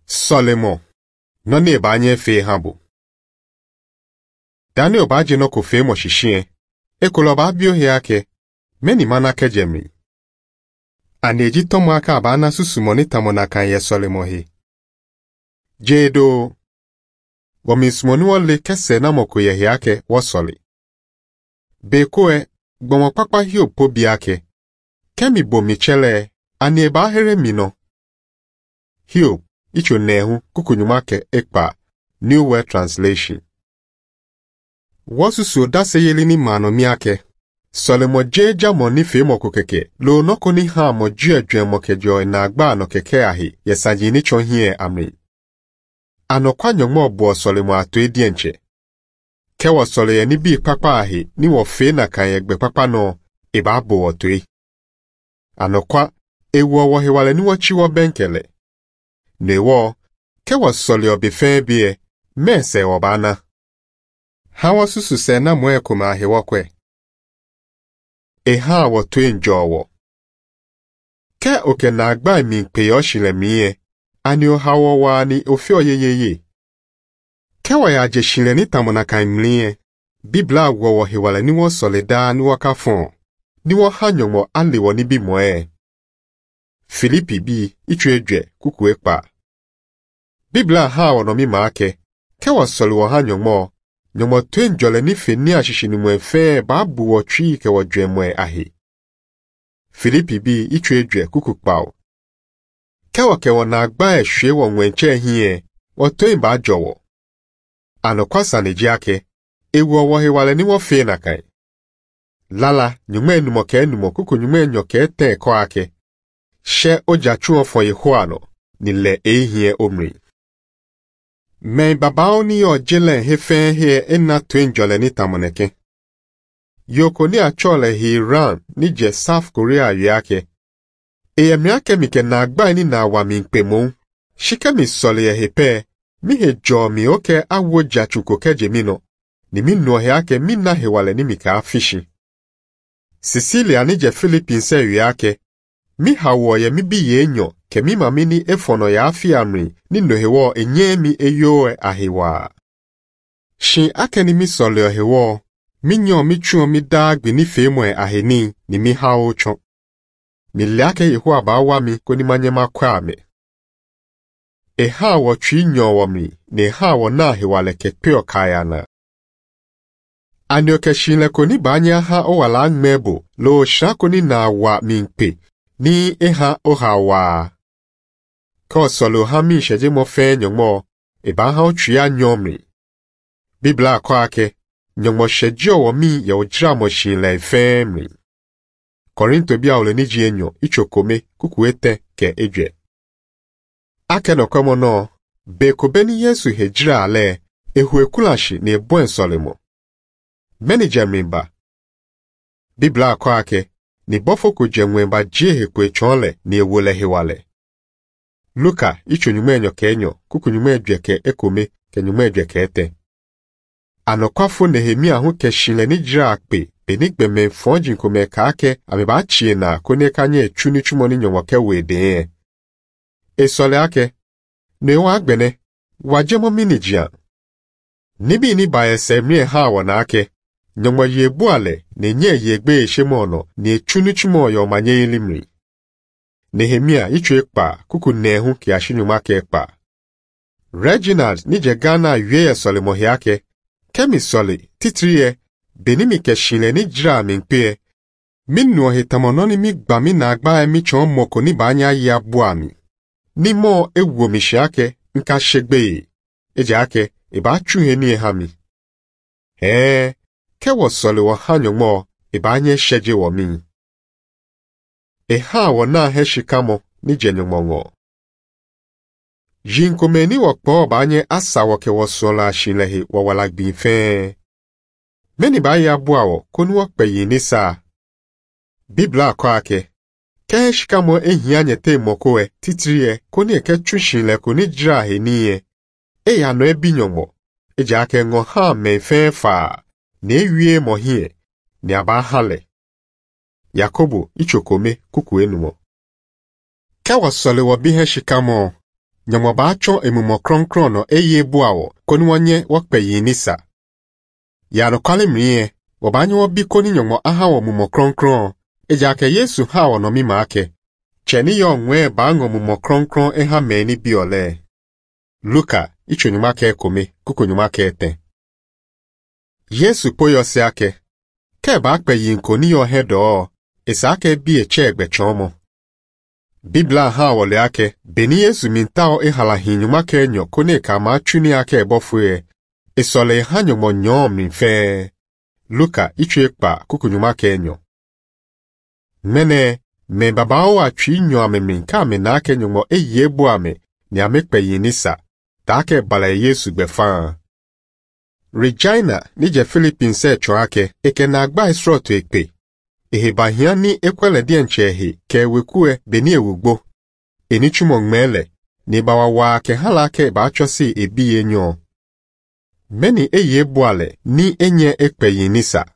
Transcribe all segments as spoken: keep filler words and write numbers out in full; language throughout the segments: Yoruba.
Solomon no ne ba anye fe habo. Daniel ba je no ko fe mo shishie. E ko lo ba bio he ake. Meni mana kejemi. Aneji tomo aka ba na susu monita mona kan ye Solomon he. Jedo. Gomismoni wole kese na moko ye he ake wo soli. Bekoe gbomo papa hi opo bi ake. Kemi bo michele ane ba here mi no. Hio icho nehu kukunyumake ekpa New World Translation. Wasusu da seyeli ni mano miake. Solomon jeja mo ni fe mo kokeke. Lo noko ni ha mo jue jue mo kejo na agba no keke ahi. Yesaji ni chonhie amri. Ano kwa nyongmo bo Solomon ato edienche. Kewa sole ni bi papa ahi ni wo fe na kan yegbe papa no eba bo otoi. Ano kwa ewo wo hewale ni wo chiwo benkele. Newo kewa sole obife bie mese obana. Hawa susu se na mwe kuma hewa kwe. E ha wo to enjowo. Ke oke na agba mi pe yoshile miye. Ani o hawa wa ni ofi oyeyeye. Kewa ya je shile ni tamona ka imliye. Bibla wo wo hewale ni wo soleda ni wo kafon. Ni wo hanyomo ali wo ni bi moe. Filipi bi ichu edwe kuku ekpa. Bibla ha wo no mi maake. Kewa soli wo hanyomo. Nyomo twenjole ni fe ni ashishi ni mwefe babu wo chui ke wo dwe mwe ahi. Filipi bi ichu edwe kuku kpao. Kewa kewa na agba e shwe wo mwenche hiye. Wo tuen ba jowo. Ano kwa saneji ake. Ewo wo hewale ni wo fe na kai. Lala nyume numo ke numo kuku nyume nyoke te ko ake. She oja chuo fo yehuano. Ni le ehie omri. Men babao ni yo jele hefe he ena twenjole ni tamoneke. Yoko ni achole hi Iran ni je South Korea yake. Eye miake mike na agba ni na wa mi nkpemo. Shike mi sole ye hepe. Mi he jo mi oke awo jachuko keje mino. Ni mi no he ake mi na hewale ni mika afishi. Sicilia ni je Philippines yake. Mi hawo ye mi bi ye nyo. Ke mi mamini efono ya afi amri, ni nohewo enye mi eyoe ahewa. Shin ake ni mi sole ohewo, mi nyo mi chuo mi dagbi ni femwe aheni, ni mi hao chon. Mi leake yehuwa bawa mi koni manyema kwa me. E hawo chui nyo wami, ni hawo na hewale ke peo kayana. Anyo ke shinle koni banya ha owala ngmebo, lo shako ni na wa mingpe, ni eha ohawa. Ko solo hami sheje mo fe nyongmo, e ba ha ochi ya nyomri. Bibla kwa ake, nyongmo sheje owo mi ya ojira mo shinle fe mri. Korinto bia ole niji enyo, ichokome, kukuete ke eje. Ake no komo no, beko beni Yesu hejira ale, ehue kulashi ni ebuen solemo. Meni jemrimba. Bibla kwa ake, ni bofo kujemwemba jehe kwe chonle ni ewole hewale. Luka icho nyume enyo ke enyo, kuku nyume edwe ke ekome, ke nyume edwe ke ete. Anokwafo Nehemia hu ke shile ni jira akpe, benigbe me fonji nkome ka ake, ameba achie na kone kanye chuni chumoni nyonwa ke wede. E sole ake, newa agbene, wajemo minijia. Nibi ni baye semrie hawa na ake, nyonwa yebu ale, ne nye yegbe eshemono, ne chuni chumo yo manye ilimri. Nehemia ichu ekpa kuku nehu ki ashinyuma ke ekpa. Reginald nije Ghana yueye sole mohiake. Kemi sole titriye benimi ke shile ni jira minkpeye. Minu ohe tamononi mi gba mi na agba emi chon moko ni banya ya buami. Ni mo ewo mishiake nka shegbeye. Eje ake eba chuhe ni ehami. Hee, kewo sole wa hanyo mo eba nye sheje wa mi. E ha wo na he shikamo ni jenyumongo. Jinkome ni wakpo banye asa wake wasola shilehi wawalagbi fe. Meni ba ya buawo konu wakpe yinisa. Bibla kwa ake. Ke shikamo ehi anyete mokowe titriye koni eke chushile koni jirahe niye. E ya no ebinyongo. Eja ake ngo ha me fe fa. Ne yue mohie. Ni abahale. Yakobo ichokome kuku enumo. Kewa sole wabihe shikamo. Nyomo ba cho emumo kronkron no eye buawo koni wanye wakpe yinisa. Ya no kwale mrie, wabanyo wabi koni nyomo aha wa mumo kronkron, eja ke Yesu ha wa no mima ake. Cheni yo nwe ba ngo mumo kronkron eha meni biole. Luka, icho nyuma ke kome, kuko nyuma ke ete. Yesu po yo se ake. Ke ba akpe yinko ni yo hedo, esa ake bi eche egbe chomo. Bibla ha wole ake, beni Yesu mintao e hala hinyuma ke nyo kone ka ma chuni ake ebofue, esole hanyo mo nyo minfe. Luka ichu ekpa kuku nyuma ke nyo. Mene, me babao wa chui nyo ame minka me na ake nyo mo e yebu ame, ni amekpe yinisa, ta ake bala Yesu gbefan. Regina, nije Philippines se cho ake, eke na agba isrotu ekpe. Ehe bahiani ekwele dienchehi ke wekue beni ewugbo. Enichumo ngmele, ni bawawa ke halake ba achosi ebi enyo. Meni eye buale ni enye ekpe yinisa.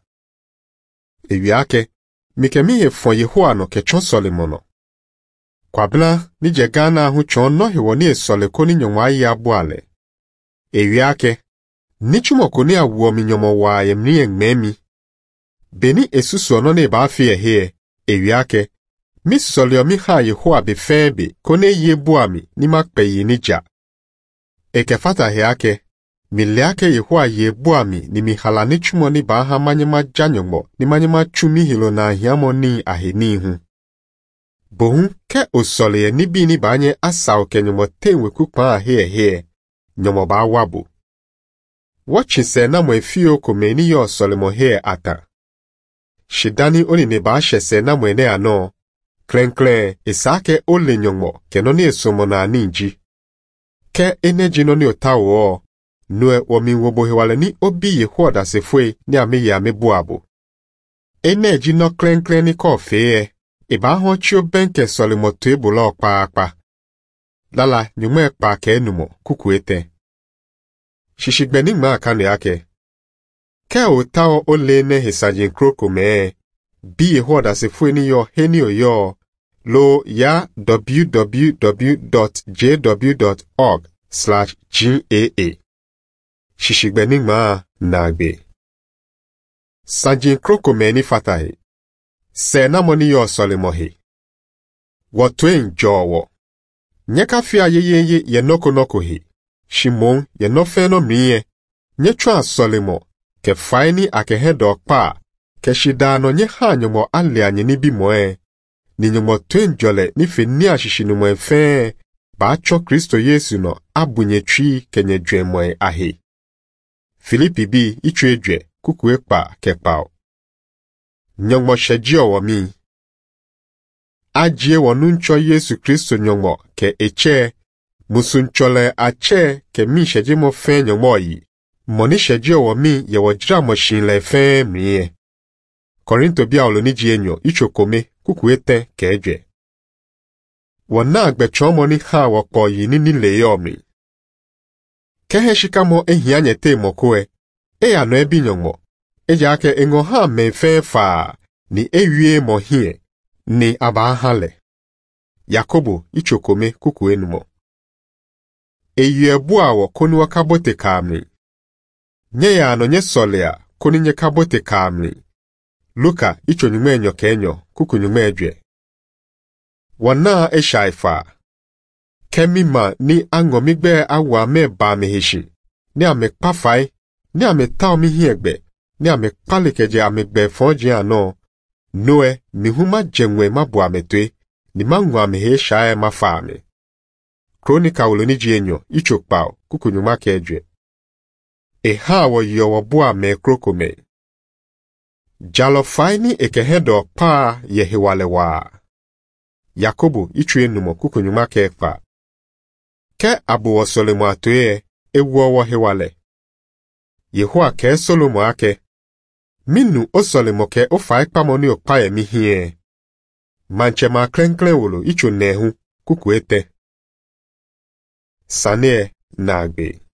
Ewi ake, mikemiye fon Yehoano ke chon Solomono. Kwa bla, nije gana hu chon no hiwoni esole koni nyomwa ya buale. Ewi ake, nichumo koni awuo minyomo wa yemni ngmemi. Beni esusu ono ne ba fi ehe, ewi ake, mi solio mi ha Yehoa be febe, kone ye buami, ni makpe yinija. Eke fata he ake, mi le ake Yehoa ye buami, ni mi hala ni chumo ni ba ha manyema janyomo, ni manyema chumi hilo na hiamo ni ahini hu. Bohun, ke osole ni bi ni ba nye asa oke nyomo tenwe kupa ahe ehe, nyomo ba wabu. Wachinse na mwe fio kumeni yo solemo he ata. Shidani oni ne ba shese na mwene ano, klen klen esake ole nyongo kenoni esomo na ninji. Ke eneji noni otawo, nue wami wobo hewale ni obi Yehoa da sefwe ni ame ya mebuabo. Eneji no klen klen ni kofeye, eba hon chio benke solimo tuebo lo pa pa. Lala nyume pa ke enumo kukuete. Shishigbening ma akane yake. Ke otao ole ne hesajen kroko me, bi Yehoa da sefwe ni yo heni oyo, lo ya w w w dot j w dot org slash g a a. Shishigbening ma nagbe. Sajen kroko me ni fatahe. Se na moni yo solimohe. Wotwen jowo. Nyeka fia yeyeye ye noko noko he. Shimon ye no feno miye. Nye chwa solimo. Ke faini ake hedo pa, ke shidano nye hanyomo ale anye ni bimoe, ni nyomo twen jole ni feni ashishinumo efe, ba cho Kristo Yesu no abunye chui kenye jwe moe ahe. Filipi bi ichwe jwe, kukue pa ke pao. Nyongmo shejio wami. Ajie wanuncho Yesu Kristo nyongmo ke eche, musunchole ache ke mi shejimo fe nyongmo yi. Moni shejio wa mi ye wajira machine le fe miye. Korinto bia oloniji enyo ichokome kukuete keje. Wana agbe chomo ni ha wakpo yi nini le yomi. Kehe shikamo ehianye te mokoe, e ano ebi nyongo, e jake engo ha me fe fa, ni ewie mohie, ni abahale. Yakobo ichokome kukuenumo. Eyue buawo koni wakabote kamni. Nye ya ano nye solea, koni nye kabote kamli. Luka, icho nyume nyo kenyo, kuku nyume jwe. Wana e shaifa. Kemima ni ango migbe awa me ba mehishi. Ni ame pafai, ni ame tao mihiegbe, ni ame palikeje ame gbe fonji ano. Noe, mihuma jengwe mabu ametwe, ni mangu ame he shae mafame. Kronika uloni jenyo, icho pao, kuku nyuma kejwe. E ha wo yo wabua me krokome. Jalo faini eke hedo pa ye hewale wa. Yakobo ichwe numo kuku nyuma kefa. Ke abu wa solemo atoye e wo hewale. Yehoa ke solomo ake. Minu o solemo ke o faikpa moni o paye mihie. Manche ma krenklen wolo icho nehu kuku ete. Sane nagbe.